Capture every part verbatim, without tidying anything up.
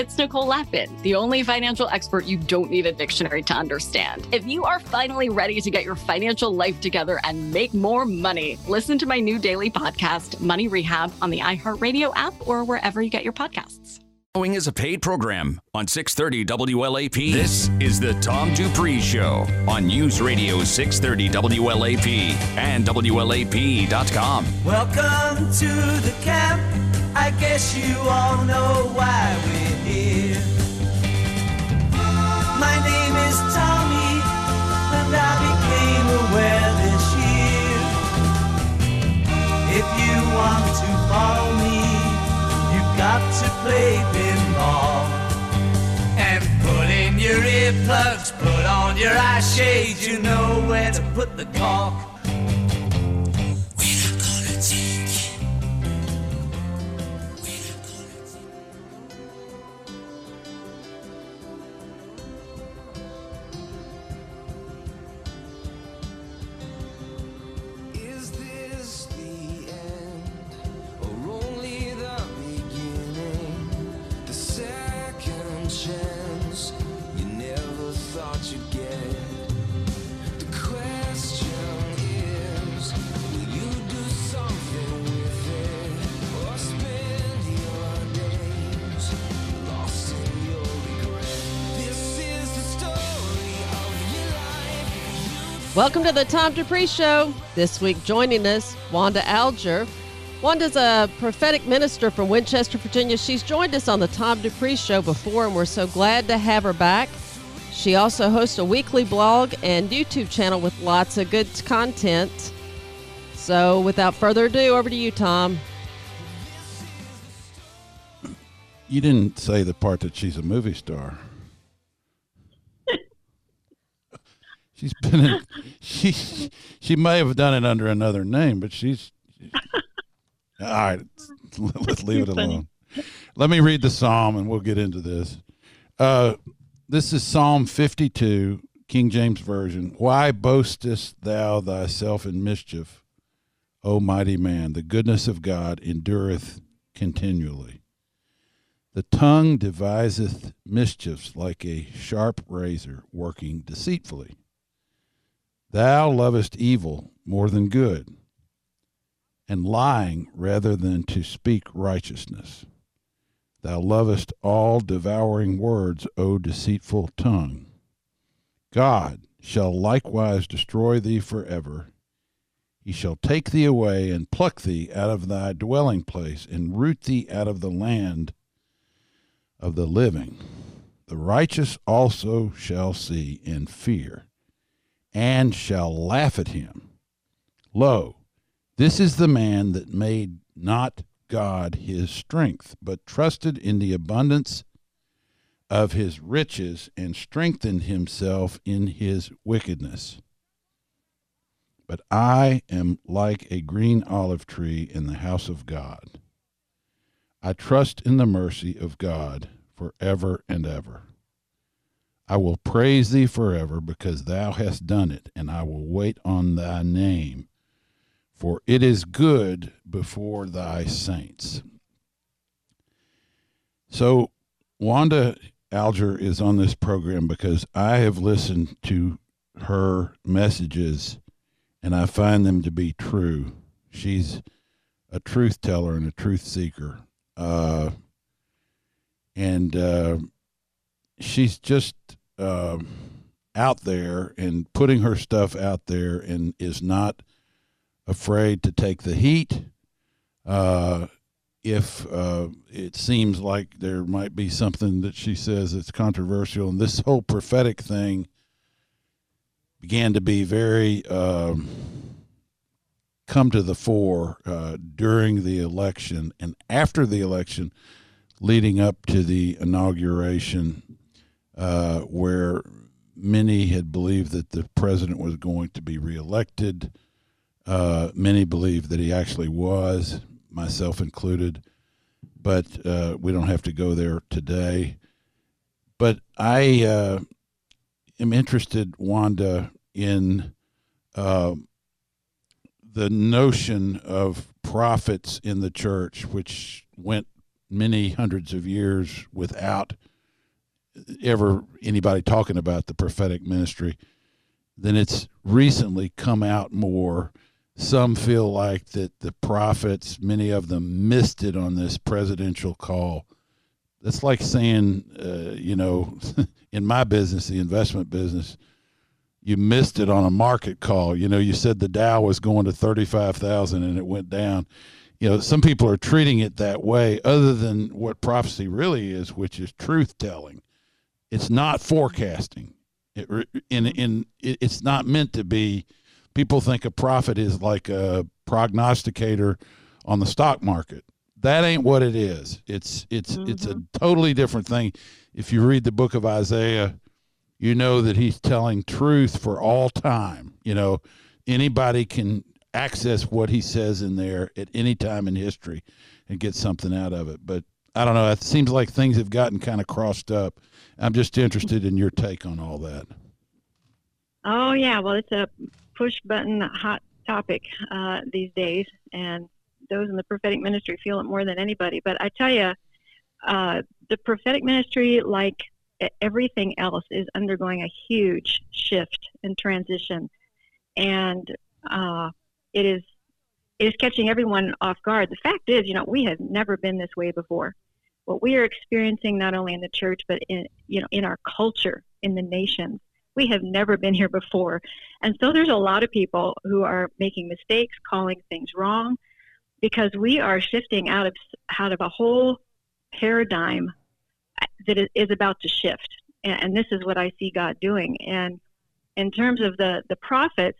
It's Nicole Lappin, the only financial expert you don't need a dictionary to understand. If you are finally ready to get your financial life together and make more money, listen to my new daily podcast, Money Rehab, on the iHeartRadio app or wherever you get your podcasts. Following is a paid program on six thirty W L A P. This is the Tom Dupree Show on News Radio six thirty W L A P and W L A P dot com. Welcome to the camp. I guess you all know why we're here. My name is Tommy, and I became aware this year. If you want to follow me, you've got to play pinball. And put in your earplugs, put on your eye shades, you know where to put the cork. Welcome to the Tom Dupree Show. This week joining us, Wanda Alger. Wanda's a prophetic minister from Winchester, Virginia. She's joined us on the Tom Dupree Show before, and we're so glad to have her back. She also hosts a weekly blog and YouTube channel with lots of good content. So without further ado, over to you, Tom. You didn't say the part that she's a movie star. She's been in, she she may have done it under another name, but she's, she's all right. Let's leave it alone. Let me read the psalm, and we'll get into this. Uh, this is Psalm fifty-two, King James Version. Why boastest thou thyself in mischief, O mighty man? The goodness of God endureth continually. The tongue deviseth mischiefs like a sharp razor working deceitfully. Thou lovest evil more than good, and lying rather than to speak righteousness. Thou lovest all devouring words, O deceitful tongue. God shall likewise destroy thee forever. He shall take thee away and pluck thee out of thy dwelling place and root thee out of the land of the living. The righteous also shall see and fear, and shall laugh at him. Lo, this is the man that made not God his strength, but trusted in the abundance of his riches and strengthened himself in his wickedness. But I am like a green olive tree in the house of God. I trust in the mercy of God forever and ever. I will praise thee forever because thou hast done it, and I will wait on thy name, for it is good before thy saints. So Wanda Alger is on this program because I have listened to her messages, and I find them to be true. She's a truth teller and a truth seeker. Uh, and uh, she's just uh, out there and putting her stuff out there and is not afraid to take the heat. Uh, if uh, it seems like there might be something that she says that's controversial, and this whole prophetic thing began to be very um, come to the fore uh, during the election and after the election, leading up to the inauguration, uh, where many had believed that the president was going to be reelected. Uh, many believed that he actually was, myself included, but uh, we don't have to go there today. But I uh, am interested, Wanda, in uh, the notion of prophets in the church, which went many hundreds of years without ever anybody talking about the prophetic ministry. Then it's recently come out more. Some feel like that the prophets, many of them missed it on this presidential call. That's like saying, uh, you know, in my business, the investment business, you missed it on a market call. You know, you said the Dow was going to thirty-five thousand and it went down. You know, some people are treating it that way other than what prophecy really is, which is truth telling. It's not forecasting. It, in, in, it's not meant to be. People think a prophet is like a prognosticator on the stock market. That ain't what it is. It's it's mm-hmm. it's a totally different thing. If you read the book of Isaiah, you know that he's telling truth for all time. You know, anybody can access what he says in there at any time in history and get something out of it. But I don't know. It seems like things have gotten kind of crossed up. I'm just interested in your take on all that. Oh, yeah. Well, it's a push-button hot topic uh, these days, and those in the prophetic ministry feel it more than anybody. But I tell you, uh, the prophetic ministry, like everything else, is undergoing a huge shift and transition, and uh, it is it is catching everyone off guard. The fact is, you know, we have never been this way before. What we are experiencing, not only in the church, but in you know in our culture, in the nations, we have never been here before. And so there's a lot of people who are making mistakes, calling things wrong, because we are shifting out of out of a whole paradigm that is about to shift. And, and this is what I see God doing. And in terms of the, the prophets,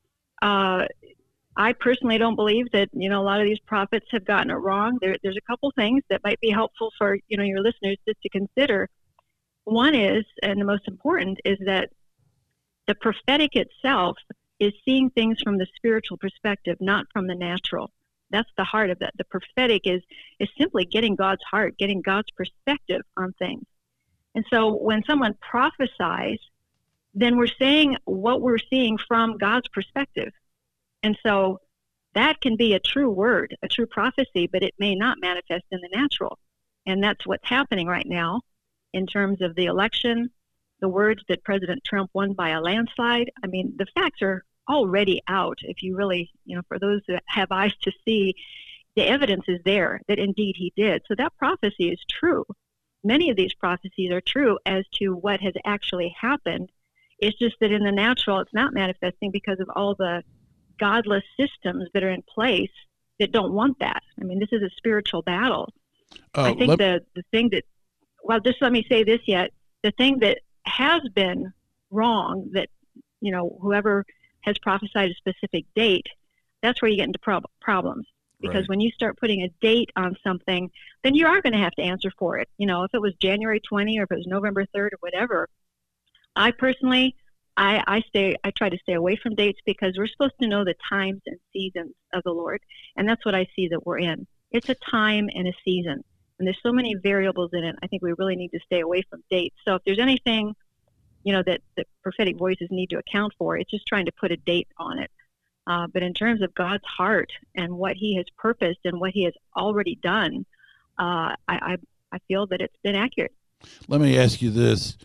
uh, I personally don't believe that, you know, a lot of these prophets have gotten it wrong. There, there's a couple things that might be helpful for, you know, your listeners just to consider. One is, and the most important, is that the prophetic itself is seeing things from the spiritual perspective, not from the natural. That's the heart of it. The prophetic is is simply getting God's heart, getting God's perspective on things. And so when someone prophesies, then we're saying what we're seeing from God's perspective. And so that can be a true word, a true prophecy, but it may not manifest in the natural. And that's what's happening right now in terms of the election, the words that President Trump won by a landslide. I mean, the facts are already out. If you really, you know, for those that have eyes to see, the evidence is there that indeed he did. So that prophecy is true. Many of these prophecies are true as to what has actually happened. It's just that in the natural, it's not manifesting because of all the godless systems that are in place that don't want that. I mean, this is a spiritual battle. Uh, I think let- the, the thing that, well, just let me say this yet, the thing that has been wrong, that, you know, whoever has prophesied a specific date, that's where you get into prob- problems. Because right. when you start putting a date on something, then you are going to have to answer for it. You know, if it was January twentieth or if it was November third or whatever, I personally, I, I stay, I try to stay away from dates because we're supposed to know the times and seasons of the Lord. And that's what I see that we're in. It's a time and a season. And there's so many variables in it. I think we really need to stay away from dates. So if there's anything, you know, that the prophetic voices need to account for, it's just trying to put a date on it. Uh, but in terms of God's heart and what he has purposed and what he has already done, uh, I, I, I feel that it's been accurate. Let me ask you this.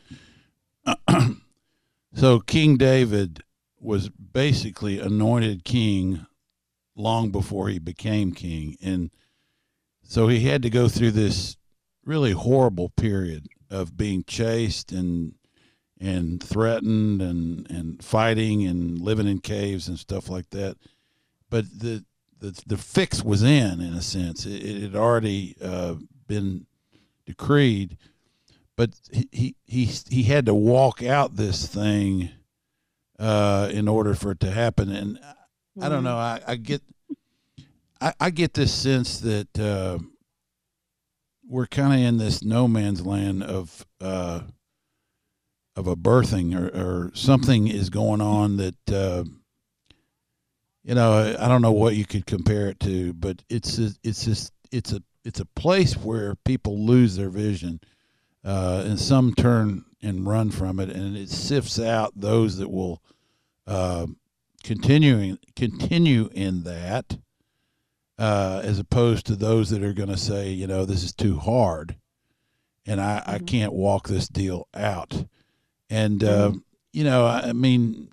So King David was basically anointed king long before he became king. And so he had to go through this really horrible period of being chased and and threatened and, and fighting and living in caves and stuff like that. But the the, the fix was in, in a sense. It, it had already uh, been decreed. But he, he, he had to walk out this thing uh, in order for it to happen. And mm-hmm. I don't know, I, I get I, I get this sense that uh, we're kind of in this no man's land of uh, of a birthing, or, or something is going on that, uh, you know, I don't know what you could compare it to, but it's a, it's just, it's a, it's a place where people lose their vision, uh, and some turn and run from it, and it sifts out those that will, uh, continuing, continue in that, uh, as opposed to those that are going to say, you know, this is too hard, and I, mm-hmm. I can't walk this deal out. And uh, mm-hmm. you know, I mean,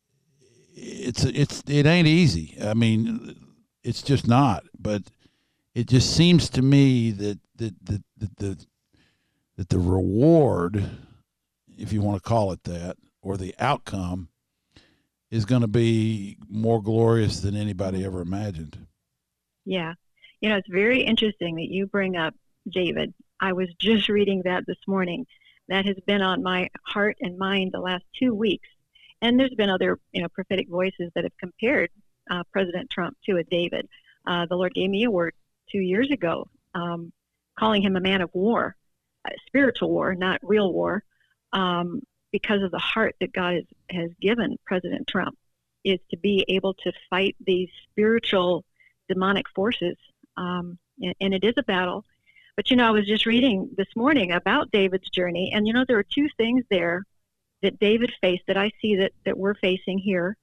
it's it's it ain't easy. I mean, it's just not. But it just seems to me that that that, that the that the reward, if you want to call it that, or the outcome, is going to be more glorious than anybody ever imagined. Yeah. You know, it's very interesting that you bring up David. I was just reading that this morning. That has been on my heart and mind the last two weeks. And there's been other, you know, prophetic voices that have compared uh, President Trump to a David. Uh, the Lord gave me a word two years ago, um, calling him a man of war, uh, spiritual war, not real war, um, because of the heart that God has, has given President Trump, is to be able to fight these spiritual demonic forces. Um, and, and it is a battle. But, you know, I was just reading this morning about David's journey, and, you know, there are two things there that David faced that I see that, that we're facing here.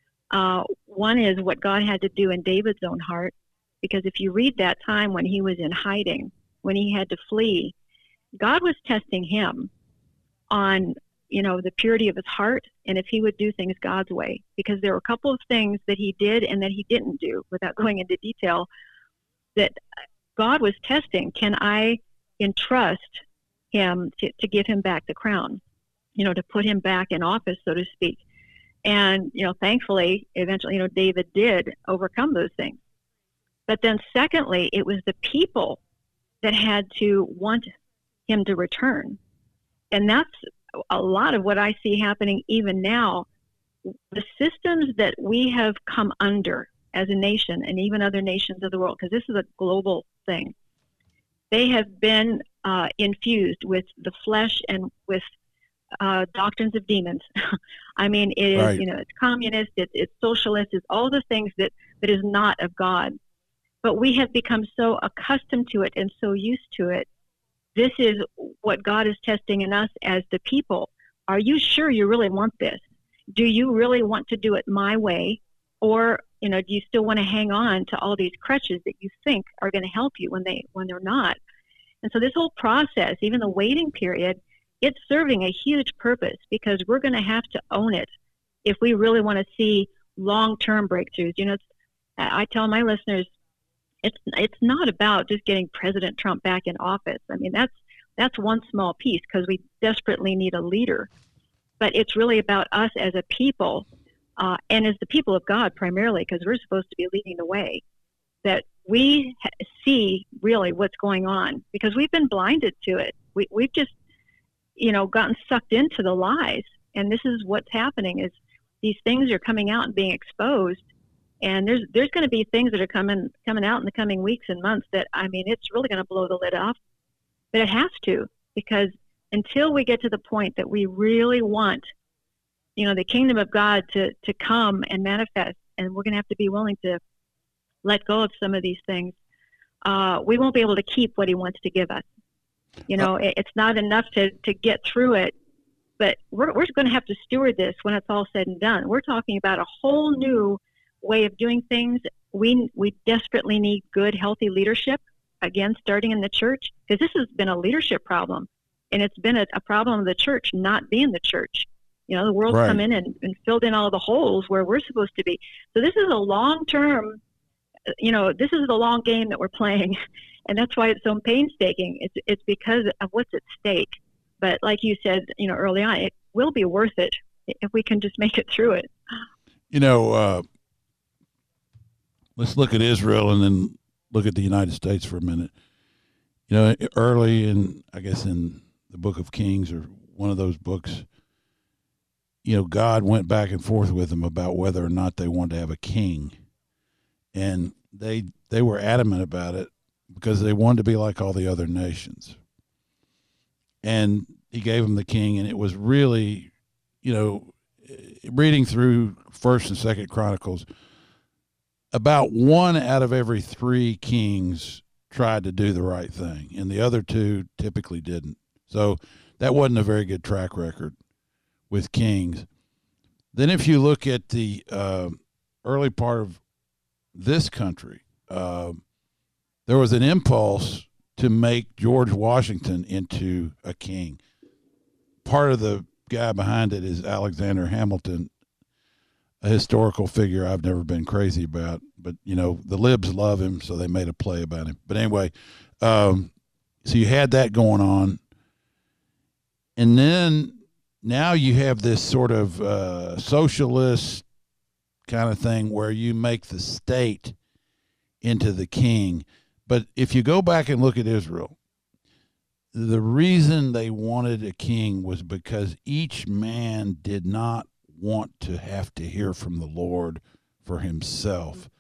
Uh, one is what God had to do in David's own heart, because if you read that time when he was in hiding, when he had to flee, God was testing him on, you know, the purity of his heart and if he would do things God's way, because there were a couple of things that he did and that he didn't do, without going into detail, that God was testing. Can I entrust him to, to give him back the crown, you know, to put him back in office, so to speak? And, you know, thankfully, eventually, you know, David did overcome those things. But then secondly, it was the people that had to want him to return. And that's a lot of what I see happening even now. The systems that we have come under as a nation, and even other nations of the world, because this is a global thing, they have been uh, infused with the flesh and with uh, doctrines of demons. I mean, it is, right. you know, it's communist, it's, it's socialist, it's all the things that, that is not of God. But we have become so accustomed to it and so used to it. This is what God is testing in us as the people. Are you sure you really want this? Do you really want to do it my way? Or, you know, do you still want to hang on to all these crutches that you think are going to help you when they when they're not? And so this whole process, even the waiting period, it's serving a huge purpose, because we're going to have to own it if we really want to see long-term breakthroughs. You know, it's, I tell my listeners, it's it's not about just getting President Trump back in office. I mean, that's that's one small piece, because we desperately need a leader. But it's really about us as a people, uh, and as the people of God primarily, because we're supposed to be leading the way, that we ha- see really what's going on, because we've been blinded to it. We, we've just, you know, gotten sucked into the lies. And this is what's happening, is these things are coming out and being exposed. And there's there's going to be things that are coming coming out in the coming weeks and months that, I mean, it's really going to blow the lid off. But it has to, because until we get to the point that we really want, you know, the kingdom of God to, to come and manifest, and we're going to have to be willing to let go of some of these things, uh, we won't be able to keep what he wants to give us. You know, it, it's not enough to, to get through it, but we're, we're going to have to steward this when it's all said and done. We're talking about a whole new way of doing things. We we desperately need good, healthy leadership, again, starting in the church, because this has been a leadership problem, and it's been a, a problem of the church not being the church. You know, the world's Right. come in and, and filled in all the holes where we're supposed to be. So this is a long-term, you know, this is the long game that we're playing, and that's why it's so painstaking. It's it's because of what's at stake. But like you said, you know, early on, it will be worth it if we can just make it through it. You know, uh, let's look at Israel and then look at the United States for a minute. You know, early in, I guess, in the Book of Kings, or one of those books, you know, God went back and forth with them about whether or not they wanted to have a king. And they they were adamant about it because they wanted to be like all the other nations. And he gave them the king, and it was really, you know, reading through First and Second Chronicles, about one out of every three kings tried to do the right thing, and the other two typically didn't. So that wasn't a very good track record with kings. Then if you look at the uh, early part of this country, uh, there was an impulse to make George Washington into a king. Part of the guy behind it is Alexander Hamilton, a historical figure I've never been crazy about, but you know, the libs love him, so they made a play about him. But anyway, um, so you had that going on. And then now you have this sort of uh, socialist kind of thing where you make the state into the king. But if you go back and look at Israel, the reason they wanted a king was because each man did not want to have to hear from the Lord for himself.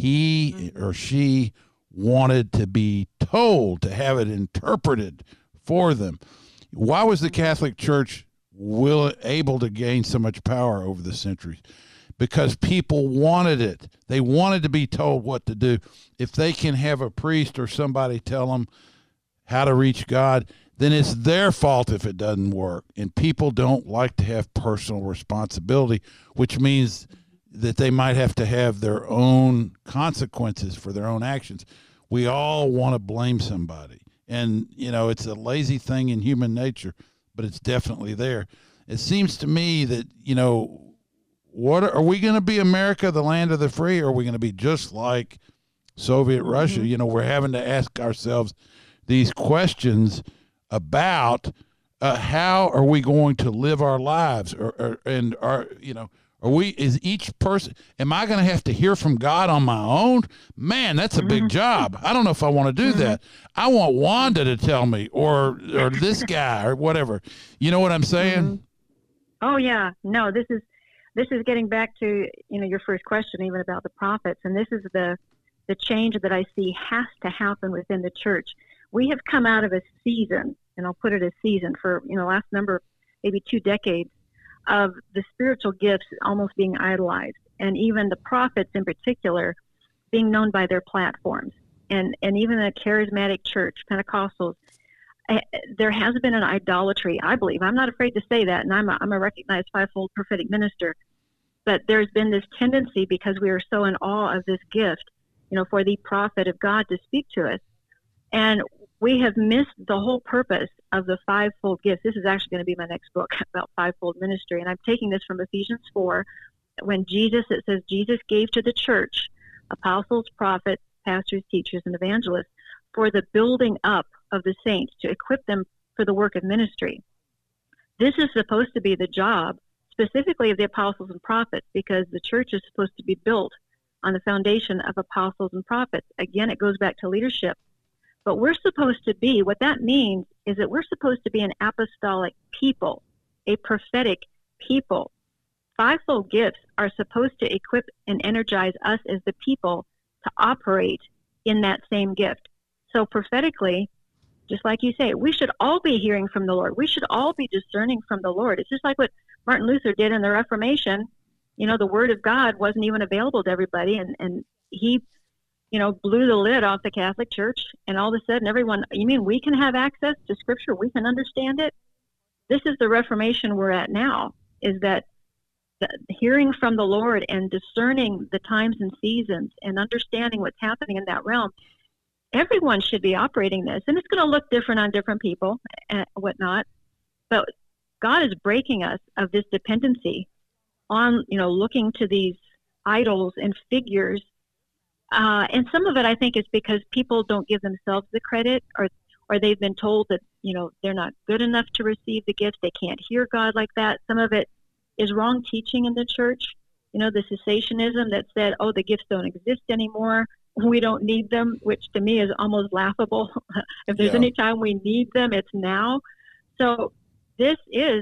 He or she wanted to be told, to have it interpreted for them. Why was the Catholic Church will, able to gain so much power over the centuries? Because people wanted it. They wanted to be told what to do. If they can have a priest or somebody tell them how to reach God, then it's their fault if it doesn't work. And people don't like to have personal responsibility, which means that they might have to have their own consequences for their own actions. We all want to blame somebody. And, you know, it's a lazy thing in human nature, but it's definitely there. It seems to me that, you know, what are, are we going to be America, the land of the free, or are we going to be just like Soviet mm-hmm. Russia? You know, we're having to ask ourselves these questions about uh, how are we going to live our lives, or, or and are, you know, are we, is each person, am I going to have to hear from God on my own? Man, that's a big Mm-hmm. job. I don't know if I want to do Mm-hmm. that. I want Wanda to tell me, or or this guy, or whatever. You know what I'm saying? Mm-hmm. Oh yeah, no. This is this is getting back to, you know, your first question, even about the prophets, and this is the the change that I see has to happen within the church. We have come out of a season, and I'll put it a season for, you know, last number, maybe two decades, of the spiritual gifts almost being idolized, and even the prophets in particular being known by their platforms. And, and even the charismatic church, Pentecostals, uh, there has been an idolatry, I believe. I'm not afraid to say that, and I'm a, I'm a recognized fivefold prophetic minister. But there's been this tendency, because we are so in awe of this gift, you know, for the prophet of God to speak to us. And we have missed the whole purpose of the fivefold gifts. This is actually going to be my next book about fivefold ministry. And I'm taking this from Ephesians four, when Jesus, it says, Jesus gave to the church apostles, prophets, pastors, teachers, and evangelists for the building up of the saints, to equip them for the work of ministry. This is supposed to be the job specifically of the apostles and prophets, because the church is supposed to be built on the foundation of apostles and prophets. Again, it goes back to leadership. But we're supposed to be, what that means is that we're supposed to be an apostolic people, a prophetic people. Fivefold gifts are supposed to equip and energize us as the people to operate in that same gift. So prophetically, just like you say, we should all be hearing from the Lord. We should all be discerning from the Lord. It's just like what Martin Luther did in the Reformation. You know, the word of God wasn't even available to everybody, and, and he, you know, blew the lid off the Catholic Church, and all of a sudden everyone, you mean we can have access to Scripture? We can understand it? This is the Reformation we're at now, is that the, hearing from the Lord and discerning the times and seasons and understanding what's happening in that realm. Everyone should be operating this, and it's going to look different on different people and whatnot, but God is breaking us of this dependency on, you know, looking to these idols and figures. Uh, and some of it, I think, is because people don't give themselves the credit, or or they've been told that, you know, they're not good enough to receive the gifts. They can't hear God like that. Some of it is wrong teaching in the church. You know, the cessationism that said, oh, the gifts don't exist anymore. We don't need them, which to me is almost laughable. If there's Yeah. any time we need them, it's now. So this is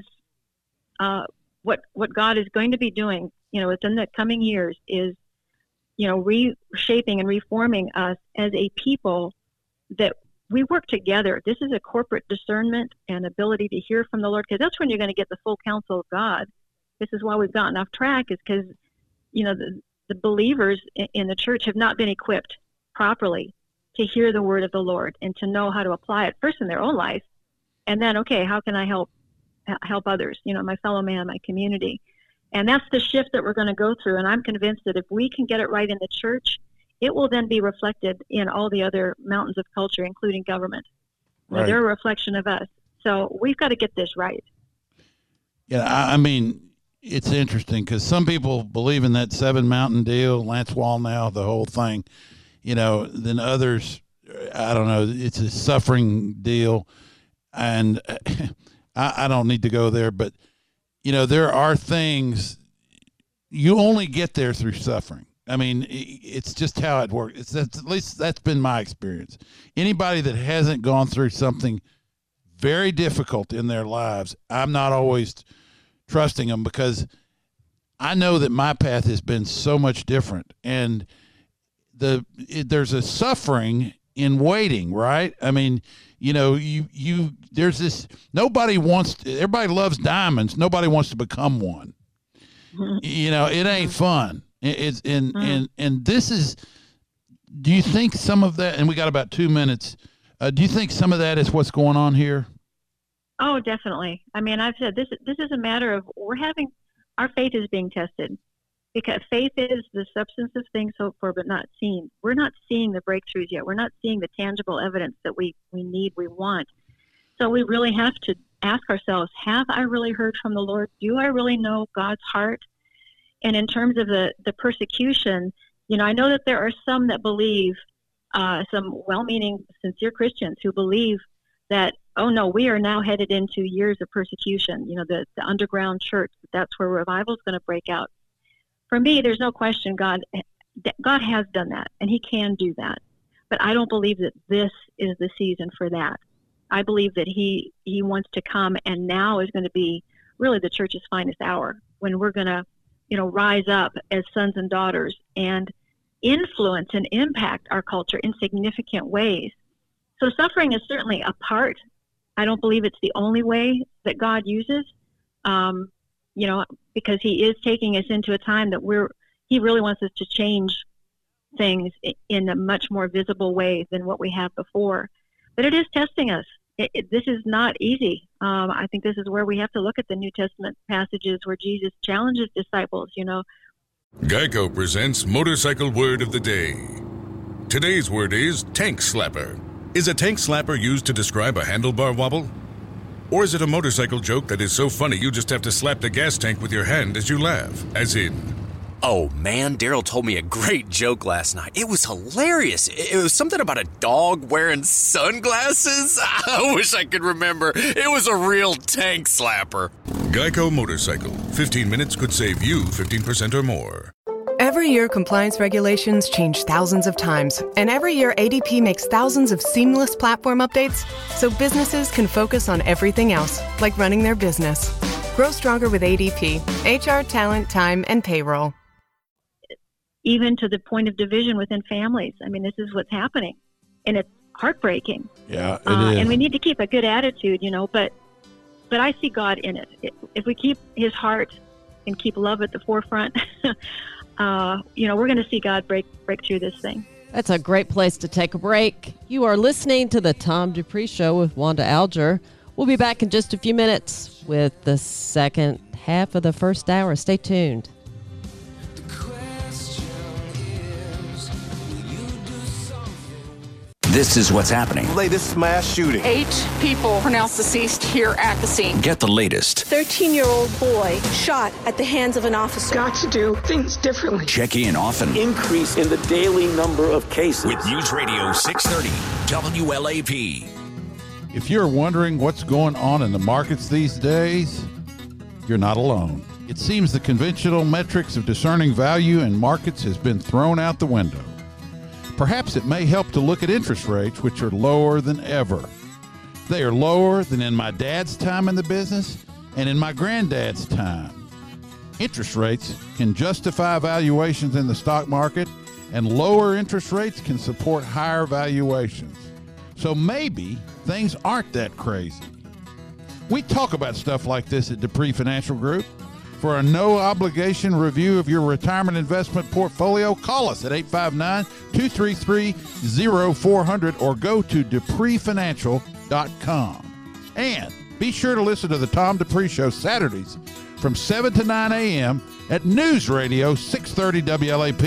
uh, what what God is going to be doing, you know, within the coming years, is, you know, reshaping and reforming us as a people that we work together. This is a corporate discernment and ability to hear from the Lord, because that's when you're going to get the full counsel of God. This is why we've gotten off track, is because, you know, the, the believers in the church have not been equipped properly to hear the word of the Lord and to know how to apply it first in their own life. And then, okay, how can I help help others, you know, my fellow man, my community? And that's the shift that we're going to go through. And I'm convinced that if we can get it right in the church, it will then be reflected in all the other mountains of culture, including government. You know, Right. they're a reflection of us. So we've got to get this right. Yeah, I, I mean, it's interesting because some people believe in that Seven Mountain deal, Lance Wallnau, the whole thing, you know, then others, I don't know, it's a suffering deal. And I, I don't need to go there, but, you know, there are things you only get there through suffering. I mean, it's just how it works. It's that's, at least that's been my experience. Anybody that hasn't gone through something very difficult in their lives, I'm not always trusting them because I know that my path has been so much different. And the it, there's a suffering in waiting, right? I mean, you know, you you there's this. Nobody wants. To, everybody loves diamonds. Nobody wants to become one. Mm-hmm. You know, it ain't fun. It's and mm. and and this is. Do you think some of that? And we got about two minutes. Uh, do you think some of that is what's going on here? Oh, definitely. I mean, I've said this. This is a matter of we're having our faith is being tested because faith is the substance of things hoped for but not seen. We're not seeing the breakthroughs yet. We're not seeing the tangible evidence that we we need, we want. So we really have to ask ourselves: have I really heard from the Lord? Do I really know God's heart? And in terms of the, the persecution, you know, I know that there are some that believe, uh, some well-meaning, sincere Christians who believe that, oh, no, we are now headed into years of persecution, you know, the, the underground church, that's where revival is going to break out. For me, there's no question God, God has done that, and he can do that. But I don't believe that this is the season for that. I believe that he, he wants to come, and now is going to be really the church's finest hour when we're going to, you know, rise up as sons and daughters and influence and impact our culture in significant ways. So suffering is certainly a part. I don't believe it's the only way that God uses, um, you know, because he is taking us into a time that we're, he really wants us to change things in a much more visible way than what we have before. But it is testing us. It, it, this is not easy. Um, I think this is where we have to look at the New Testament passages where Jesus challenges disciples, you know. Geico presents Motorcycle Word of the Day. Today's word is tank slapper. Is a tank slapper used to describe a handlebar wobble? Or is it a motorcycle joke that is so funny you just have to slap the gas tank with your hand as you laugh? As in... Oh, man, Daryl told me a great joke last night. It was hilarious. It was something about a dog wearing sunglasses. I wish I could remember. It was a real tank slapper. Geico Motorcycle. fifteen minutes could save you fifteen percent or more. Every year, compliance regulations change thousands of times. And every year, A D P makes thousands of seamless platform updates so businesses can focus on everything else, like running their business. Grow stronger with A D P. H R, talent, time, and payroll. Even to the point of division within families. I mean, this is what's happening, and it's heartbreaking. Yeah, it uh, is. And we need to keep a good attitude, you know, but but I see God in it. If we keep his heart and keep love at the forefront, uh, you know, we're going to see God break break through this thing. That's a great place to take a break. You are listening to the Tom Dupree Show with Wanda Alger. We'll be back in just a few minutes with the second half of the first hour. Stay tuned. This is what's happening. Latest mass shooting. Eight people pronounced deceased here at the scene. Get the latest. thirteen-year-old boy shot at the hands of an officer. Got to do things differently. Check in often. Increase in the daily number of cases. With News Radio six thirty W L A P. If you're wondering what's going on in the markets these days, you're not alone. It seems the conventional metrics of discerning value in markets has been thrown out the window. Perhaps it may help to look at interest rates, which are lower than ever. They are lower than in my dad's time in the business and in my granddad's time. Interest rates can justify valuations in the stock market, and lower interest rates can support higher valuations. So maybe things aren't that crazy. We talk about stuff like this at Dupree Financial Group. For a no-obligation review of your retirement investment portfolio, call us at eight five nine, two three three, zero four zero zero or go to dupree financial dot com. And be sure to listen to the Tom Dupree Show Saturdays from seven to nine a.m. at News Radio six thirty W L A P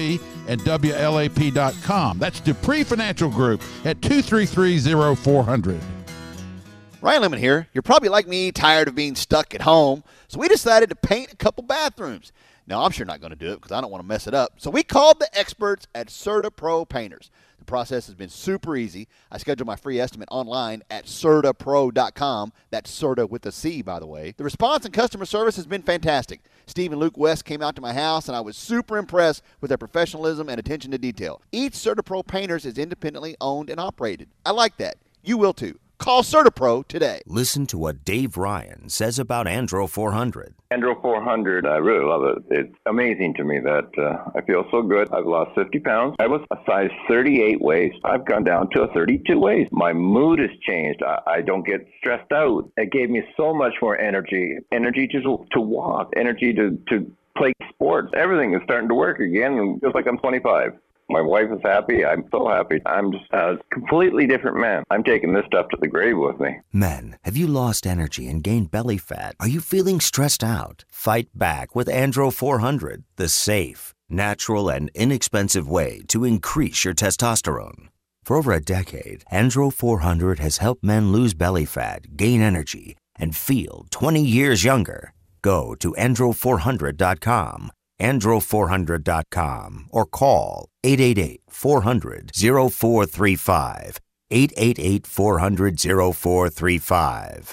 and W L A P dot com. That's Dupree Financial Group at two three three, zero four hundred. Ryan Lemon here. You're probably like me, tired of being stuck at home, so we decided to paint a couple bathrooms. Now, I'm sure not going to do it because I don't want to mess it up. So we called the experts at CertaPro Painters. The process has been super easy. I scheduled my free estimate online at Certa Pro dot com. That's Certa with a C, by the way. The response and customer service has been fantastic. Steve and Luke West came out to my house, and I was super impressed with their professionalism and attention to detail. Each CertaPro Painters is independently owned and operated. I like that. You will too. Call CertaPro today. Listen to what Dave Ryan says about Andro four hundred. Andro four hundred, I really love it. It's amazing to me that uh, I feel so good. I've lost fifty pounds. I was a size thirty-eight waist. I've gone down to a thirty-two waist. My mood has changed. I, I don't get stressed out. It gave me so much more energy. Energy to, to walk. Energy to, to play sports. Everything is starting to work again. And feels like I'm twenty-five. My wife is happy. I'm so happy. I'm just a completely different man. I'm taking this stuff to the grave with me. Men, have you lost energy and gained belly fat? Are you feeling stressed out? Fight back with Andro four hundred, the safe, natural, and inexpensive way to increase your testosterone. For over a decade, Andro four hundred has helped men lose belly fat, gain energy, and feel twenty years younger. Go to andro four hundred dot com. andro four hundred dot com or call eight eight eight, four hundred, zero four three five, eight eight eight, four hundred, zero four three five.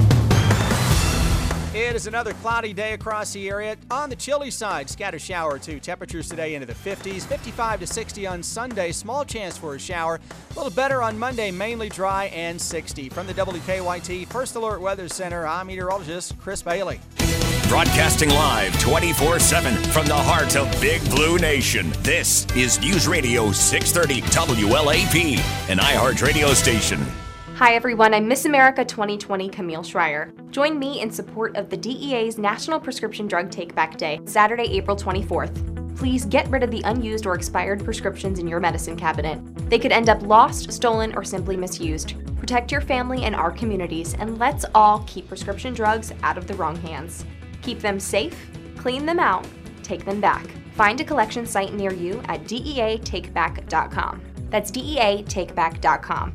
It is another cloudy day across the area. On the chilly side, scattered shower or two. Temperatures today into the fifties, fifty-five to sixty on Sunday. Small chance for a shower. A little better on Monday, mainly dry and sixty. From the W K Y T First Alert Weather Center, I'm meteorologist Chris Bailey. Broadcasting live twenty-four seven from the heart of Big Blue Nation. This is News Radio six thirty W L A P, an iHeart radio station. Hi everyone, I'm Miss America twenty twenty Camille Schreier. Join me in support of the D E A's National Prescription Drug Take-Back Day, Saturday, April twenty-fourth. Please get rid of the unused or expired prescriptions in your medicine cabinet. They could end up lost, stolen, or simply misused. Protect your family and our communities, and let's all keep prescription drugs out of the wrong hands. Keep them safe, clean them out, take them back. Find a collection site near you at D E A take back dot com. That's D E A take back dot com.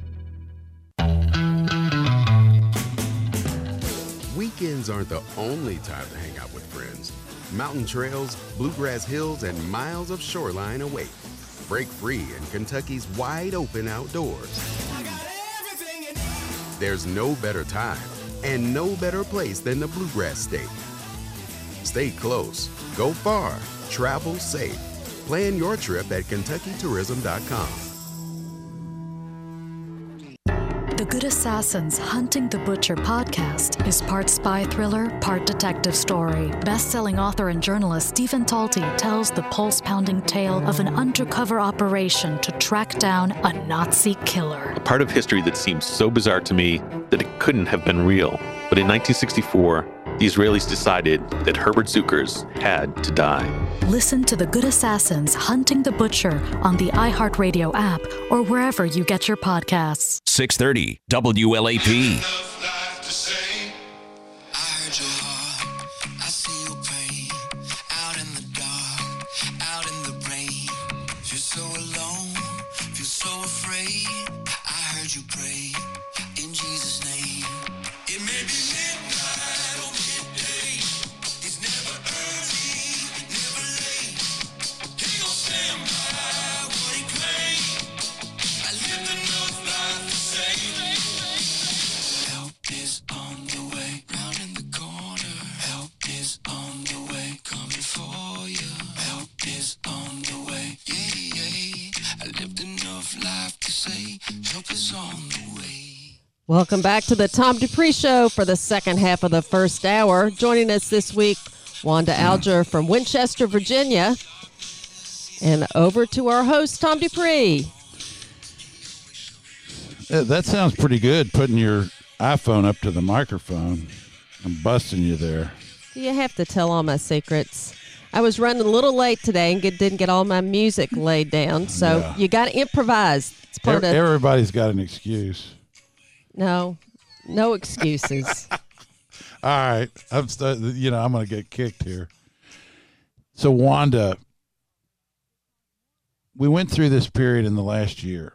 Weekends aren't the only time to hang out with friends. Mountain trails, bluegrass hills, and miles of shoreline await. Break free in Kentucky's wide open outdoors. There's no better time and no better place than the Bluegrass State. Stay close, go far, travel safe. Plan your trip at kentucky tourism dot com. The Good Assassins Hunting the Butcher podcast is part spy thriller, part detective story. Best-selling author and journalist Stephen Talty tells the pulse-pounding tale of an undercover operation to track down a Nazi killer. A part of history that seems so bizarre to me that it couldn't have been real. But in nineteen sixty-four, the Israelis decided that Herbert Zuckers had to die. Listen to The Good Assassins Hunting the Butcher on the iHeartRadio app or wherever you get your podcasts. six thirty W L A P. Welcome back to the Tom Dupree Show for the second half of the first hour. Joining us this week, Wanda Alger from Winchester, Virginia. And over to our host, Tom Dupree. Yeah, that sounds pretty good, putting your iPhone up to the microphone. I'm busting you there. You have to tell all my secrets. I was running a little late today and get, didn't get all my music laid down, so yeah. You got to improvise. It's part e- of Everybody's got an excuse. No, no excuses. All right, I'm st- you know I'm going to get kicked here. So Wanda, we went through this period in the last year,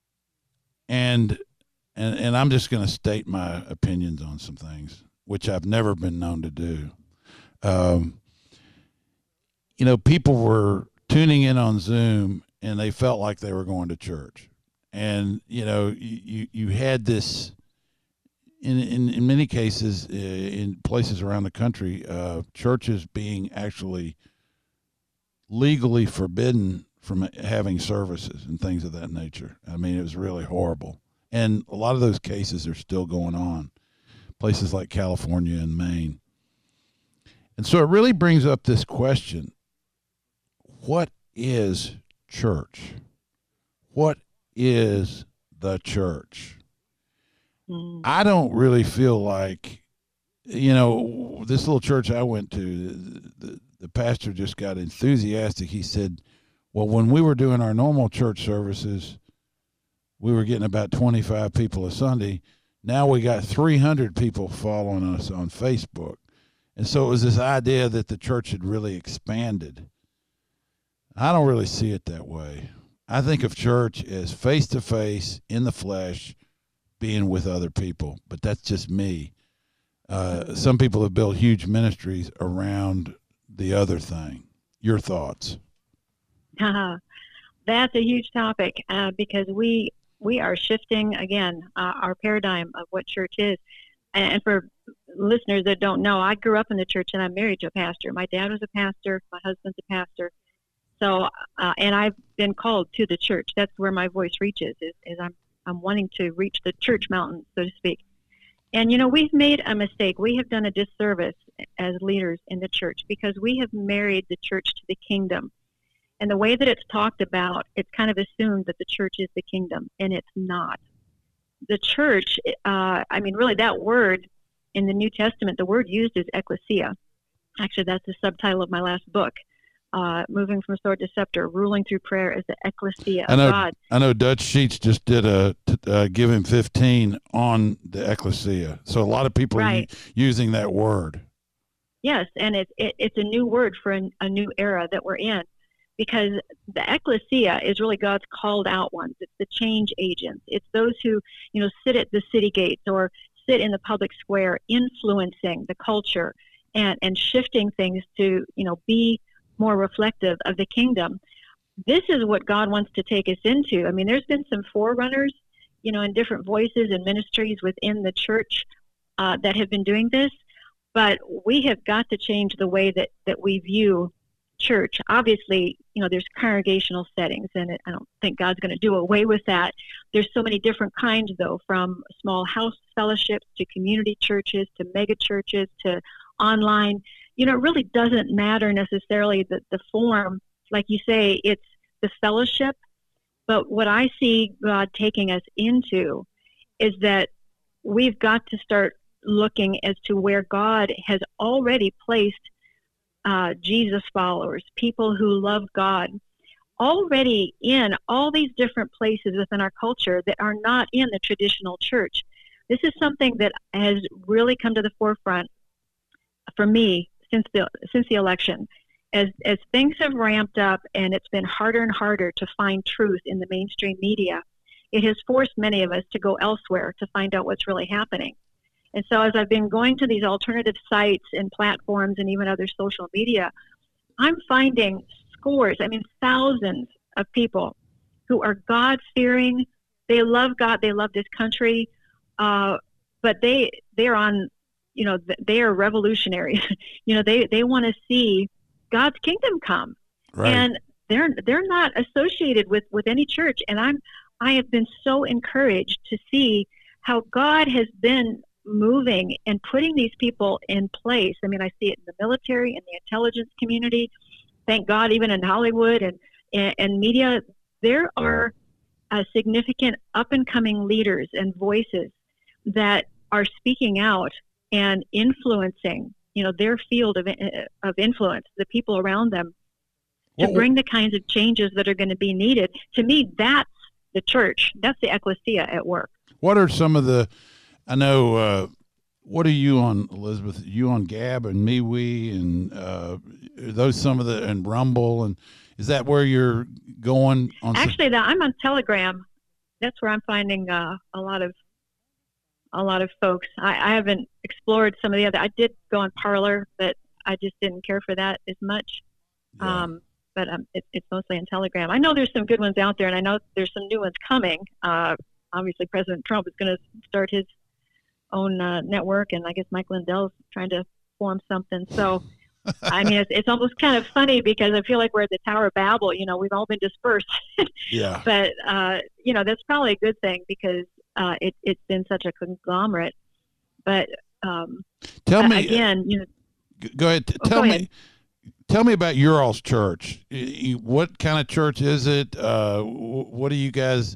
and and and I'm just going to state my opinions on some things, which I've never been known to do. Um, you know, people were tuning in on Zoom, and they felt like they were going to church. And, you know, you, you had this, in, in, in many cases, uh, in places around the country, uh, churches being actually legally forbidden from having services and things of that nature. I mean, it was really horrible. And a lot of those cases are still going on, places like California and Maine. And so it really brings up this question: what is church? What is the church? Mm. I don't really feel like, you know, this little church I went to, the, the, the pastor just got enthusiastic. He said, well, when we were doing our normal church services, we were getting about twenty-five people a Sunday. Now we got three hundred people following us on Facebook. And so it was this idea that the church had really expanded. I don't really see it that way. I think of church as face-to-face, in the flesh, being with other people. But that's just me. Uh, some people have built huge ministries around the other thing. Your thoughts? Uh, that's a huge topic uh, because we we are shifting, again, uh, our paradigm of what church is. And for listeners that don't know, I grew up in the church and I'm married to a pastor. My dad was a pastor. My husband's a pastor. So, uh, and I've been called to the church. That's where my voice reaches, is, is I'm, I'm wanting to reach the church mountain, so to speak. And, you know, we've made a mistake. We have done a disservice as leaders in the church because we have married the church to the kingdom. And the way that it's talked about, it's kind of assumed that the church is the kingdom, and it's not. The church, uh, I mean, really that word in the New Testament, the word used is ecclesia. Actually, that's the subtitle of my last book, uh, Moving from Sword to Scepter, Ruling Through Prayer as the Ecclesia of I know, God. I know Dutch Sheets just did a uh, Give Him fifteen on the ecclesia. So a lot of people right. are u- using that word. Yes, and it, it, it's a new word for a, a new era that we're in. Because the ecclesia is really God's called out ones. It's the change agents. It's those who, you know, sit at the city gates or sit in the public square, influencing the culture and, and shifting things to, you know, be more reflective of the kingdom. This is what God wants to take us into. I mean, there's been some forerunners, you know, in different voices and ministries within the church uh, that have been doing this, but we have got to change the way that, that we view church. Obviously, you know, there's congregational settings, and it, I don't think God's going to do away with that. There's so many different kinds, though, from small house fellowships to community churches to mega churches to online. You know, it really doesn't matter necessarily the, the form. Like you say, it's the fellowship. But what I see God taking us into is that we've got to start looking as to where God has already placed Uh, Jesus followers, people who love God, already in all these different places within our culture that are not in the traditional church. This is something that has really come to the forefront for me since the since the election. As as things have ramped up and it's been harder and harder to find truth in the mainstream media, it has forced many of us to go elsewhere to find out what's really happening. And so as I've been going to these alternative sites and platforms and even other social media, I'm finding scores, I mean, thousands of people who are God-fearing. They love God. They love this country. Uh, but they, they're on, you know, they are revolutionaries. you know, they, they want to see God's kingdom come. Right. And they're, they're not associated with, with any church. And I'm, I have been so encouraged to see how God has been moving and putting these people in place. I mean, I see it in the military, in the intelligence community. Thank God, even in Hollywood and, and, and media, there are uh, significant up-and-coming leaders and voices that are speaking out and influencing, you know, their field of, of influence, the people around them, to well, bring the kinds of changes that are going to be needed. To me, that's the church. That's the ecclesia at work. What are some of the I know, uh, what are you on, Elizabeth? You on Gab and MeWe and uh, those some of the, and Rumble? And Is that where you're going on? Actually, that I'm on Telegram. That's where I'm finding uh, a lot of a lot of folks. I, I haven't explored some of the other. I did go on Parler, but I just didn't care for that as much. Yeah. Um, but um, it, it's mostly on Telegram. I know there's some good ones out there, and I know there's some new ones coming. Uh, obviously, President Trump is going to start his own uh, network, and I guess Mike Lindell's trying to form something. So, I mean, it's, it's almost kind of funny because I feel like we're at the Tower of Babel. You know, we've all been dispersed. Yeah. But, uh, you know, that's probably a good thing because uh, it, it's been such a conglomerate. But um, tell me again, you know. Go ahead. Oh, tell go me. ahead. Tell me about your all's church. What kind of church is it? Uh, what do you guys,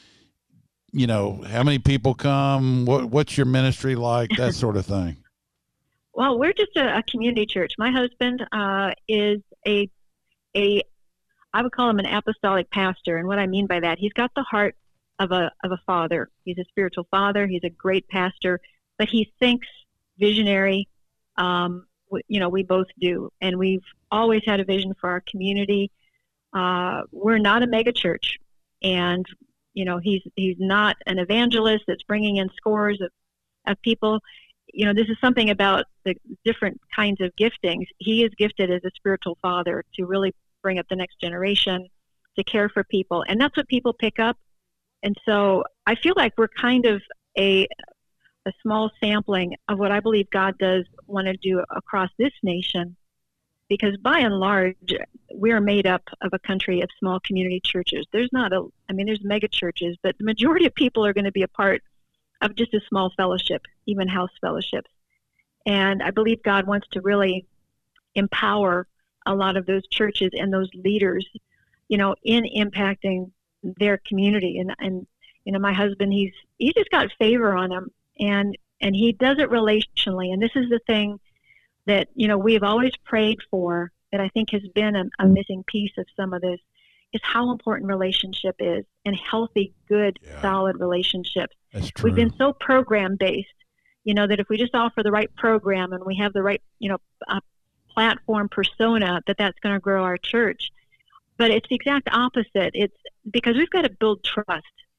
you know, how many people come? What What's your ministry like? That sort of thing. Well, we're just a, a community church. My husband uh, is a, a, I would call him an apostolic pastor. And what I mean by that, he's got the heart of a of a father. He's a spiritual father. He's a great pastor, but he thinks visionary. Um, you know, we both do. And we've always had a vision for our community. Uh, we're not a mega church. And, you know, he's he's not an evangelist that's bringing in scores of, of people. You know, this is something about the different kinds of giftings. He is gifted as a spiritual father to really bring up the next generation, to care for people. And that's what people pick up. And so I feel like we're kind of a a small sampling of what I believe God does want to do across this nation, because by and large, we are made up of a country of small community churches. There's not a, I mean, there's mega churches, but the majority of people are going to be a part of just a small fellowship, even house fellowships. And I believe God wants to really empower a lot of those churches and those leaders, you know, in impacting their community. And, and you know, my husband, he's, he just got favor on him. And and he does it relationally. And this is the thing that, you know, we've always prayed for that I think has been a, a missing piece of some of this, is how important relationship is, and healthy, good, yeah. solid relationships. That's true. We've been so program-based, you know, that if we just offer the right program and we have the right, you know, uh, platform persona, that that's going to grow our church. But it's the exact opposite. It's because we've got to build trust.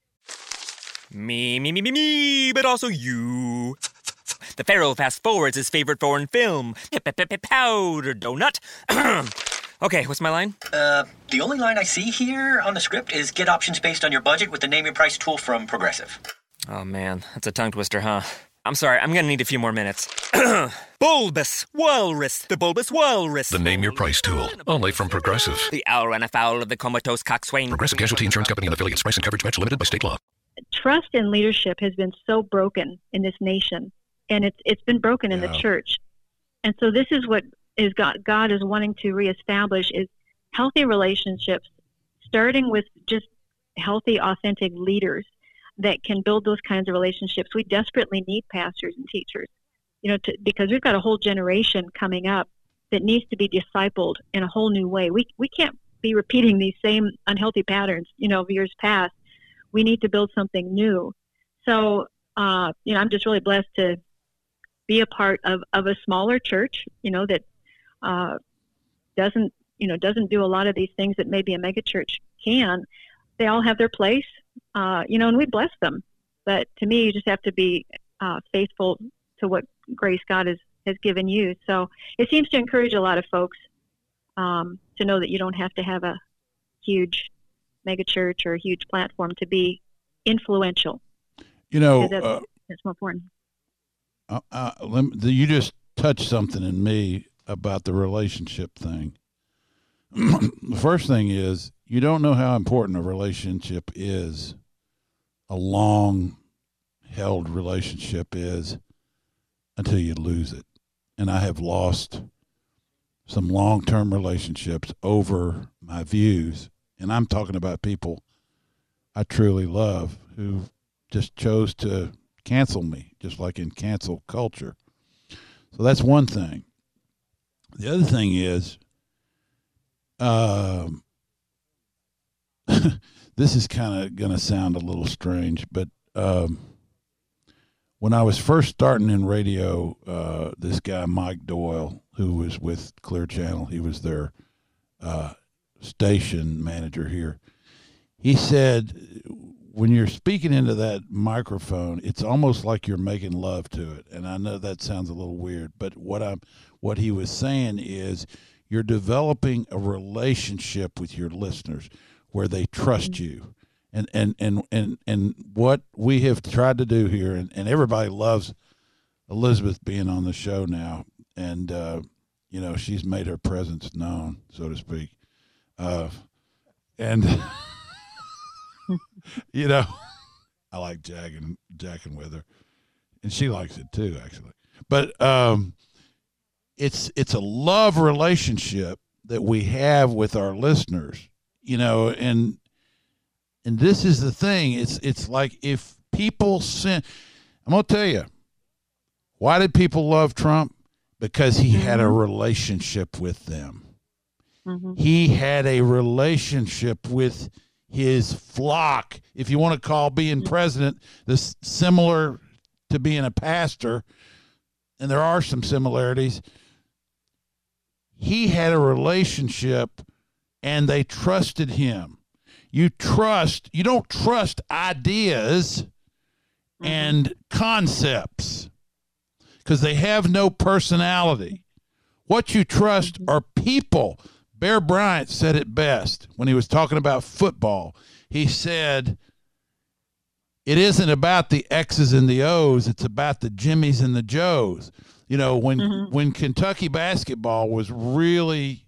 Me, me, me, me, me, but also you. The Pharaoh fast forwards his favorite foreign film, Powder Donut. Okay, what's my line? Uh, the only line I see here on the script is get options based on your budget with the Name Your Price tool from Progressive. Oh, man, that's a tongue twister, huh? I'm sorry, I'm gonna need a few more minutes. Bulbous Walrus, the Bulbous Walrus. The Name Your Price tool, only from Progressive. The owl ran afoul of the comatose coxswain. Progressive Casualty Insurance Company and affiliates. Price and coverage match limited by state law. Trust in leadership has been so broken in this nation, and it's it's been broken in yeah. the church. And so this is what is God, God is wanting to reestablish, is healthy relationships, starting with just healthy, authentic leaders that can build those kinds of relationships. We desperately need pastors and teachers, you know, to, because we've got a whole generation coming up that needs to be discipled in a whole new way. We we can't be repeating these same unhealthy patterns, you know, of years past. We need to build something new. So, uh, you know, I'm just really blessed to be a part of, of a smaller church, you know, that uh, doesn't, you know, doesn't do a lot of these things that maybe a mega church can. They all have their place, uh, you know, and we bless them. But to me, you just have to be uh, faithful to what grace God has, has given you. So it seems to encourage a lot of folks um, to know that you don't have to have a huge mega church or a huge platform to be influential. You know, that's, uh, that's more important. Uh, uh, let me, you just touched something in me about the relationship thing. The first thing is, you don't know how important a relationship is, a long held relationship is, until you lose it. And I have lost some long-term relationships over my views. And I'm talking about people I truly love who just chose to cancel me, just like in cancel culture. So that's one thing. The other thing is, um, this is kind of going to sound a little strange, but um, when I was first starting in radio, uh, this guy, Mike Doyle, who was with Clear Channel, he was their uh, station manager here. He said, when you're speaking into that microphone, it's almost like you're making love to it. And I know that sounds a little weird, but what I'm, what he was saying is you're developing a relationship with your listeners where they trust you. And, and, and, and, and what we have tried to do here, and, and everybody loves Elizabeth being on the show now. And, uh, you know, she's made her presence known, so to speak. Uh, and, you know, I like jacking, jacking with her, and she likes it too, actually. But um, it's it's a love relationship that we have with our listeners, you know, and and this is the thing. It's it's like if people send, I'm gonna tell you, why did people love Trump? Because he had a relationship with them. Mm-hmm. He had a relationship with his flock, if you want to call being president this similar to being a pastor, and there are some similarities. He had a relationship, and they trusted him. You trust, you don't trust ideas mm-hmm. and concepts because they have no personality. What you trust are people. Bear Bryant said it best when he was talking about football. He said, it isn't about the X's and the O's, it's about the Jimmies and the Joes. You know, when mm-hmm. when Kentucky basketball was really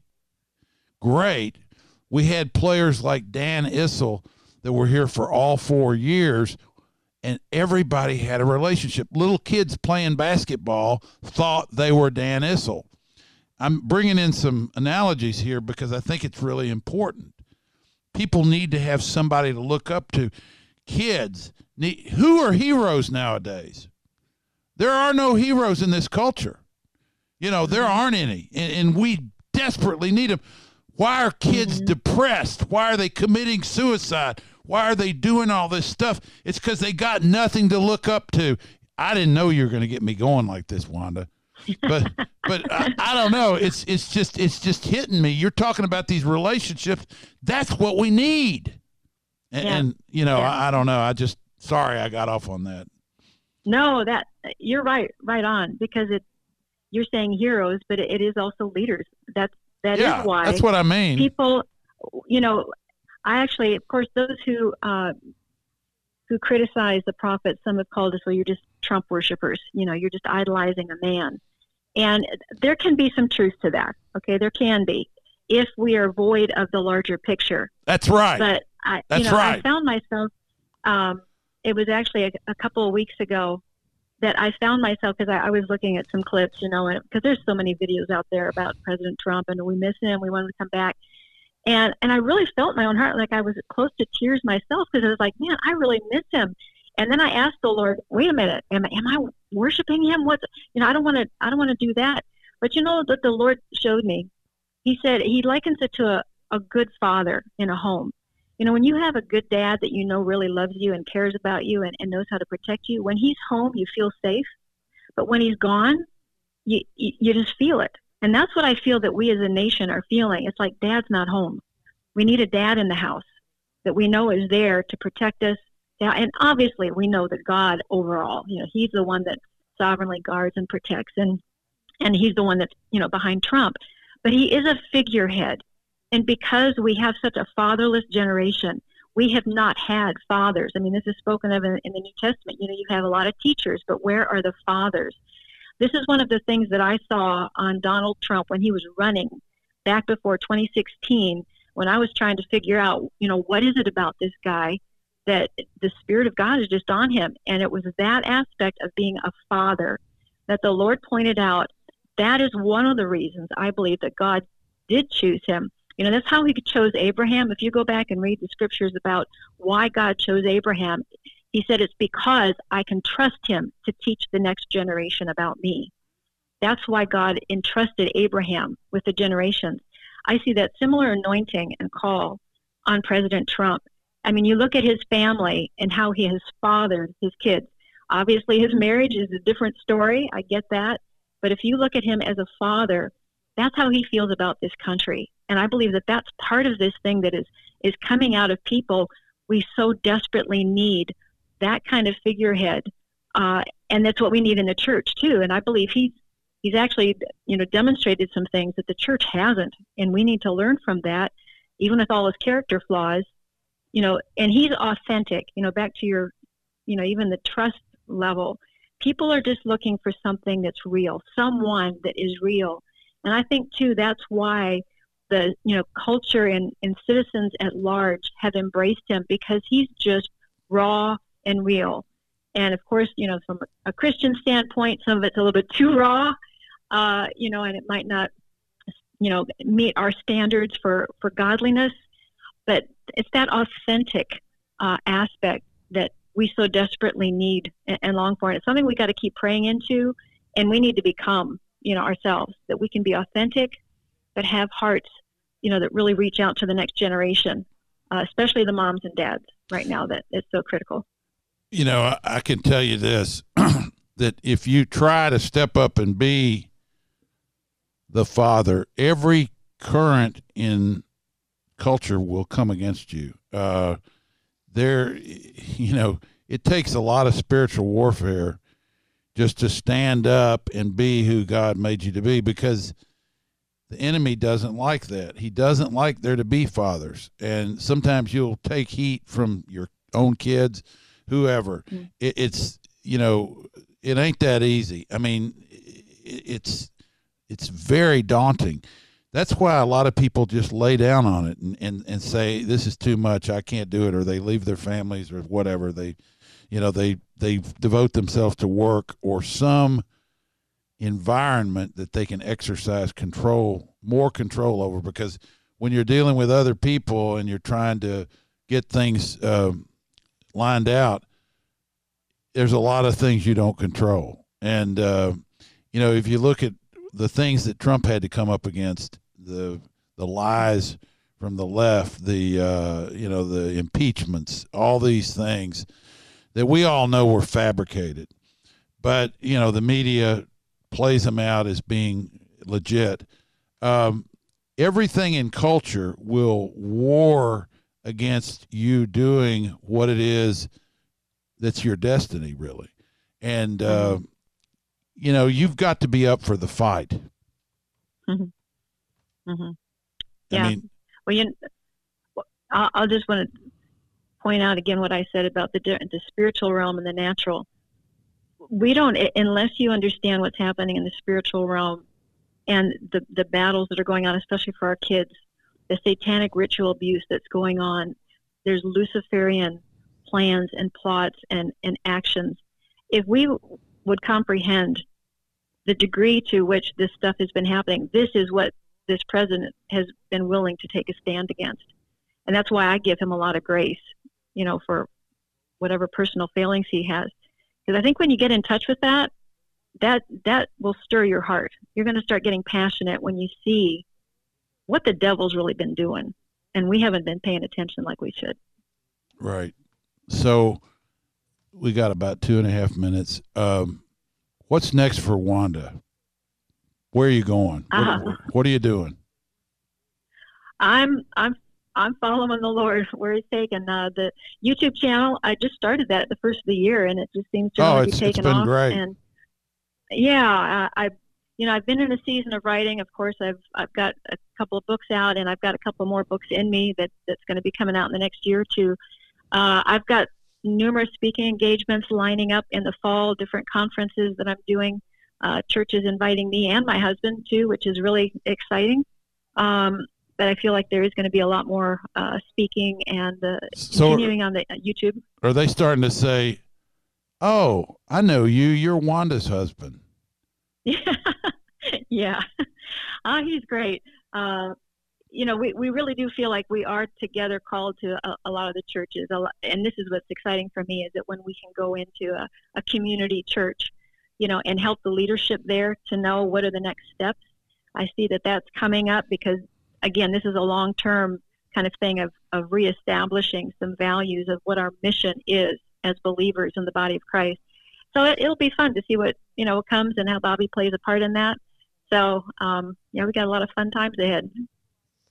great, we had players like Dan Issel that were here for all four years, and everybody had a relationship. Little kids playing basketball thought they were Dan Issel. I'm bringing in some analogies here because I think it's really important. People need to have somebody to look up to. Kids, need, who are heroes nowadays? There are no heroes in this culture. You know, there aren't any, and, and we desperately need them. Why are kids mm-hmm. depressed? Why are they committing suicide? Why are they doing all this stuff? It's because they got nothing to look up to. I didn't know you were going to get me going like this, Wanda. But but I, I don't know. It's it's just it's just hitting me. You're talking about these relationships. That's what we need. And, yeah. and you know, yeah. I, I don't know. I just sorry I got off on that. No, that you're right, right on. Because it you're saying heroes, but it, it is also leaders. That's that yeah, is why. That's what I mean. People, you know, I actually, of course, those who uh, who criticize the prophet, some have called us, well, you're just Trump worshipers. You know, you're just idolizing a man. And there can be some truth to that. Okay, there can be, if we are void of the larger picture. That's right. But I, That's you know, right. I found myself. Um, it was actually a, a couple of weeks ago that I found myself because I, I was looking at some clips, you know, because there's so many videos out there about President Trump, and we miss him. We want him to come back, and and I really felt in my own heart like I was close to tears myself because I was like, man, I really miss him. And then I asked the Lord, wait a minute, am, am I worshiping him? What's, you know, I don't want to, I don't want to do that. But you know that the Lord showed me. He said, he likens it to a, a good father in a home. You know, when you have a good dad that you know really loves you and cares about you and, and knows how to protect you, when he's home, you feel safe. But when he's gone, you, you, you just feel it. And that's what I feel that we as a nation are feeling. It's like dad's not home. We need a dad in the house that we know is there to protect us. Yeah, and obviously we know that God overall, you know, he's the one that sovereignly guards and protects, and and he's the one that's, you know, behind Trump. But he is a figurehead. And because we have such a fatherless generation, we have not had fathers. I mean, this is spoken of in, in the New Testament. You know, you have a lot of teachers, but where are the fathers? This is one of the things that I saw on Donald Trump when he was running back before twenty sixteen, when I was trying to figure out, you know, what is it about this guy that the Spirit of God is just on him. And it was that aspect of being a father that the Lord pointed out. That is one of the reasons I believe that God did choose him. You know, that's how he chose Abraham. If you go back and read the scriptures about why God chose Abraham, he said, it's because I can trust him to teach the next generation about me. That's why God entrusted Abraham with the generations. I see that similar anointing and call on President Trump. I mean, you look at his family and how he has fathered his kids. Obviously, his marriage is a different story. I get that. But if you look at him as a father, that's how he feels about this country. And I believe that that's part of this thing that is, is coming out of people. We so desperately need that kind of figurehead. Uh, and that's what we need in the church too. And I believe he's, he's actually, you know, demonstrated some things that the church hasn't. And we need to learn from that, even with all his character flaws, you know, and he's authentic, you know, back to your, you know, even the trust level. People are just looking for something that's real, someone that is real. And I think too, that's why the, you know, culture and, and citizens at large have embraced him, because he's just raw and real. And of course, you know, from a Christian standpoint, some of it's a little bit too raw, uh, you know, and it might not, you know, meet our standards for, for godliness, but it's that authentic uh, aspect that we so desperately need and, and long for. And it's something we got to keep praying into, and we need to become, you know, ourselves, that we can be authentic, but have hearts, you know, that really reach out to the next generation, uh, especially the moms and dads right now, that is so critical. You know, I, I can tell you this, that if you try to step up and be the father, every current in culture will come against you. Uh, there, you know, it takes a lot of spiritual warfare just to stand up and be who God made you to be, because the enemy doesn't like that. He doesn't like there to be fathers. And sometimes you'll take heat from your own kids, whoever. Mm-hmm. It, it's, you know, it ain't that easy. I mean, it, it's, it's very daunting. That's why a lot of people just lay down on it and, and, and say, this is too much, I can't do it, or they leave their families or whatever. They, you know, they, they devote themselves to work or some environment that they can exercise control, more control over, because when you're dealing with other people and you're trying to get things uh, lined out, there's a lot of things you don't control. And, uh, you know, if you look at the things that Trump had to come up against, the the lies from the left, the uh, you know, the impeachments, all these things that we all know were fabricated, but you know the media plays them out as being legit. Um, everything in culture will war against you doing what it is that's your destiny, really, and uh, you know you've got to be up for the fight. Mm-hmm. Mm-hmm. Yeah. I mean, well, you, I'll, I'll just want to point out again what I said about the the spiritual realm and the natural. We don't, unless you understand what's happening in the spiritual realm and the the battles that are going on, especially for our kids, the satanic ritual abuse that's going on. There's Luciferian plans and plots and, and actions. If we would comprehend the degree to which this stuff has been happening, this is what this president has been willing to take a stand against. And that's why I give him a lot of grace, you know, for whatever personal failings he has. Because I think when you get in touch with that, that that will stir your heart. You're going to start getting passionate when you see what the devil's really been doing. And we haven't been paying attention like we should. Right. So we got about two and a half minutes. Um, what's next for Wanda? Where are you going? Uh, what, what are you doing? I'm I'm I'm following the Lord where He's taken. Uh, the YouTube channel, I just started that at the first of the year, and it just seems to oh, really it's, be taken it's been off. Great. And yeah, I, I you know I've been in a season of writing. Of course, I've I've got a couple of books out, and I've got a couple more books in me that that's going to be coming out in the next year or two. Uh, I've got numerous speaking engagements lining up in the fall, different conferences that I'm doing. Uh, churches inviting me and my husband too, which is really exciting. Um, but I feel like there is going to be a lot more uh, speaking and uh, so continuing on the uh, YouTube. Are they starting to say, "Oh, I know you. You're Wanda's husband"? Yeah, yeah. Uh, he's great. Uh, you know, we, we really do feel like we are together called to a, a lot of the churches. A lot, and this is what's exciting for me, is that when we can go into a, a community church, you know, and help the leadership there to know what are the next steps. I see that that's coming up because, again, this is a long-term kind of thing of, of reestablishing some values of what our mission is as believers in the body of Christ. So it, it'll be fun to see what, you know, comes and how Bobby plays a part in that. So, um, yeah, we got a lot of fun times ahead.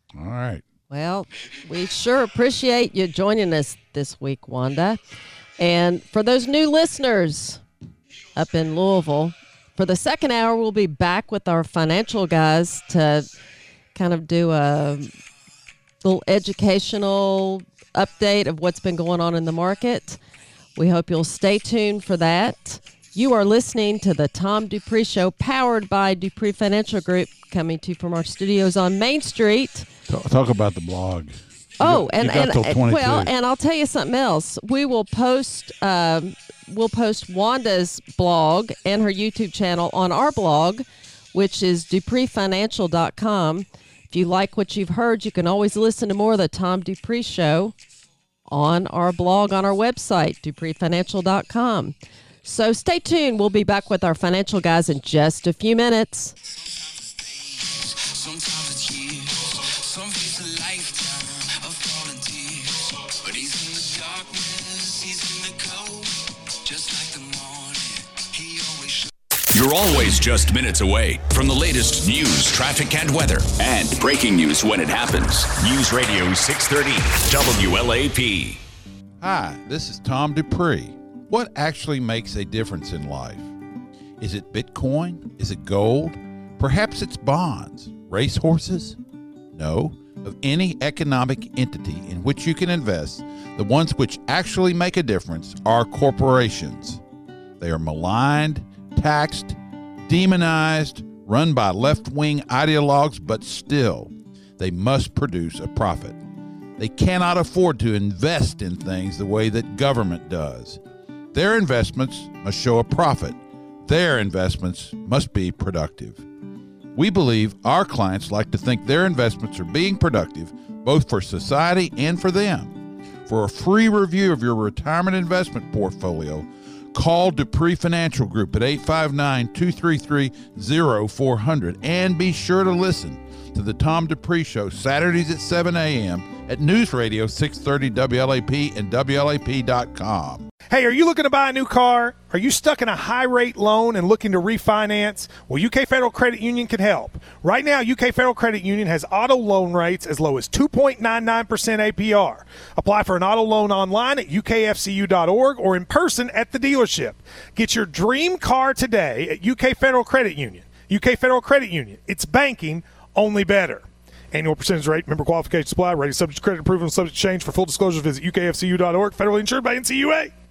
All right. Well, we sure appreciate you joining us this week, Wanda. And for those new listeners up in Louisville, for the second hour, we'll be back with our financial guys to kind of do a little educational update of what's been going on in the market. We hope you'll stay tuned for that. You are listening to the Tom Dupree Show, powered by Dupree Financial Group, coming to you from our studios on Main Street. Talk, talk about the blog. Oh, you and, got, you and, got and well, and I'll tell you something else. We will post um, we'll post Wanda's blog and her YouTube channel on our blog, which is Dupree Financial dot com. If you like what you've heard, you can always listen to more of the Tom Dupree Show on our blog on our website, Dupree Financial dot com. So stay tuned. We'll be back with our financial guys in just a few minutes. Sometimes it's years, some it's a lifetime of falling tears. But he's in the darkness, he's in the cold, just like the morning. He always shows. You're always just minutes away from the latest news, traffic, and weather, and breaking news when it happens. News Radio six thirty W L A P. Hi, this is Tom Dupree. What actually makes a difference in life? Is it Bitcoin? Is it gold? Perhaps it's bonds, racehorses? No. Of any economic entity in which you can invest, the ones which actually make a difference are corporations. They are maligned, taxed, demonized, run by left-wing ideologues, but still, they must produce a profit. They cannot afford to invest in things the way that government does. Their investments must show a profit. Their investments must be productive. We believe our clients like to think their investments are being productive, both for society and for them. For a free review of your retirement investment portfolio, call Dupree Financial Group at eight five nine, two three three, zero four zero zero and be sure to listen to the Tom Dupree Show Saturdays at seven a.m. at News Radio six thirty W L A P and W L A P dot com. Hey, are you looking to buy a new car? Are you stuck in a high-rate loan and looking to refinance? Well, U K Federal Credit Union can help. Right now, U K Federal Credit Union has auto loan rates as low as two point nine nine percent A P R. Apply for an auto loan online at U K F C U dot org or in person at the dealership. Get your dream car today at U K Federal Credit Union. U K Federal Credit Union. It's banking, only better. Annual percentage rate, member qualification supply, rating subject to credit approval and subject to change. For full disclosure, visit U K F C U dot org. Federally insured by N C U A.